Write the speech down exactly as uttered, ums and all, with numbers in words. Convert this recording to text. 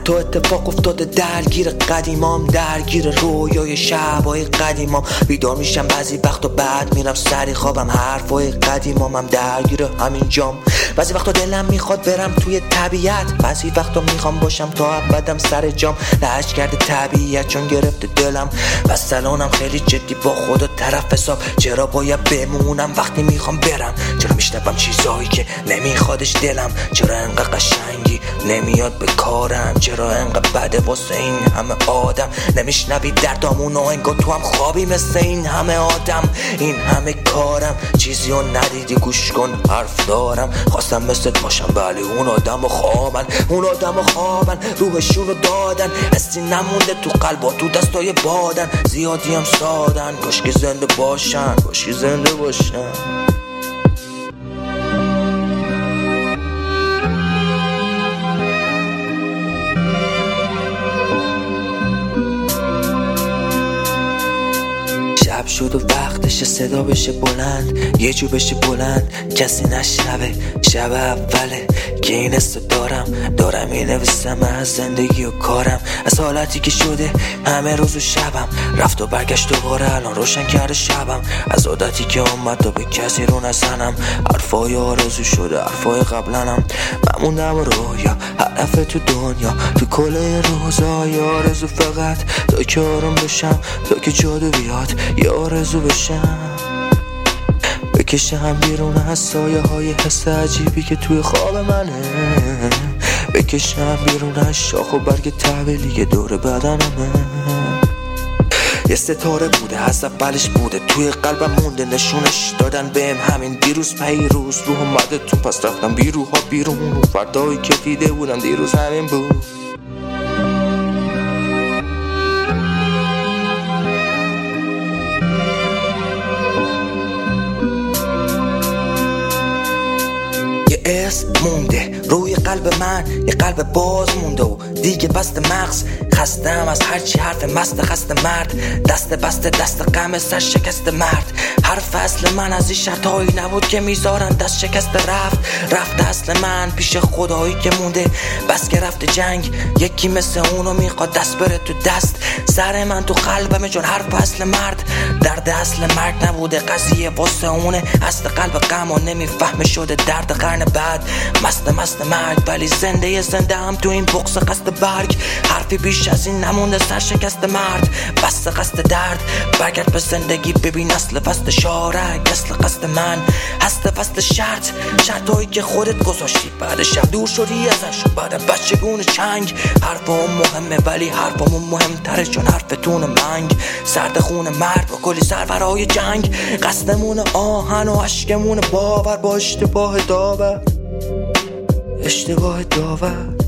تو اتفاق افتاده درگیر قدیمام، درگیر رویای شبای قدیمام. بیدار میشم بعضی وقتا بعد میرم سری خوابم، حرفای قدیمام هم درگیر همین جام. بعضی وقتا دلم میخواد برم توی طبیعت، بعضی وقتا میخوام باشم تا ابدم سر جام. لهش کرده طبیعت چون گرفته دلم، بس الانم خیلی جدی با خدا طرف حساب. چرا باید بمونم وقتی میخوام برم؟ چرا میشنوم چیزایی که نمیخوادش دلم؟ چرا انقدر قشنگی نمیاد به کارم؟ چرا انقدر بده واسه این همه آدم؟ نمیشنوی دردامونو انگار تو هم خوابی مثل این همه آدم. این همه کارم چیزی رو ندیدی، گوش کن حرف دارم. خواستم مثل باشم ولی اون آدم رو خوابن، اون آدم رو خوابن، روحشون رو دادن. حسی نمونده تو قلب و تو دستای بادن، زیادی هم سادن. کاشکی زنده باشن، کاشکی زنده باشن. شب شد و وقتش صدا بشه بلند، یه جو بشه بلند کسی نشنوه. شب اوله که این حسو دارم، دارم مینویسم از زندگی و کارم، از حالتی که شده همه روز و شبم. رفت و برگشت دوباره الان روشن کرده شبم، از عادتی که اومد تا به کسی رو نزنم. حرفای آرزو شده حرفای قبلنم، من موندم رویا هدف تو دنیا، تو کل روزای آرزو فقط تا که آروم بشم، تا که جادو بیاد یه آرزو بشم. بکشم بیرون از سایه های حس عجیبی که توی خواب منه، بکشم بیرون از شاخ و برگ طویلی که دور بدنمه. یه ستاره بوده از اولش بوده توی قلبم مونده، نشونش دادن بهم همین دیروز پیروز. روح اومده تو پس رفتم بیروح ها بیرون، رو فردایی که دیده بودم دیروز همین بود. اسم مونده روی قلب من، یه قلب باز مونده و دیگه بست مغز. خستم از هرچی حرف مست خست مرد، دست بست دست غم سر شکست مرد. حرف اصل من از این شرطایی نبود که میذارن دست شکست رفت. رفت اصل من پیش خدایی که مونده، بس که رفت جنگ یکی مثل اونو میخواد دست بره تو دست. سر من تو قلبمه چون حرف اصل مرد، درد اصل مرد نبوده قضیه واسه اونه. اصل قلب غم و نمیفهمه شده درد قرن بعد. مست مست مرگ ولی زنده زنده هم تو این بغض قصد برگ. حرفی بیش از این نمونده سر شکست مرد، بس قصد درد. برگرد به زندگی ببین اصل فصل شارک، اصل قصد من هست فصل شرط. شرطایی که خودت گذاشتی بعد شب دور شدی ازش، بعد بچگون چنگ. حرفمون مهمه ولی حرفمون مهمتره چون حرفتون منگ. سرد خون مرد با کلی سرورای جنگ، قصدمون آهن و عشقمون باور با اشتباه داور، اشتباه داور.